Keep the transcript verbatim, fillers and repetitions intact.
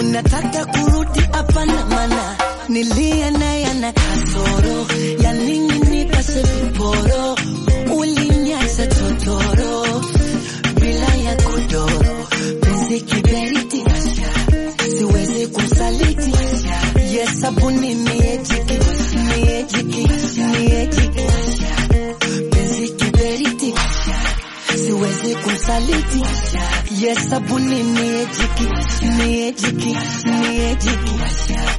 unataka kurudi hapana mana nilia naye na kasoro ya nini nipase viporo ulinyasa totoro bila ya kodoro penzi kiberiti siwezi kusaliti yes sabuni miejiki miejiki miejiki penzi kiberiti siwezi kusaliti yes sabuni miejiki miejiki miejiki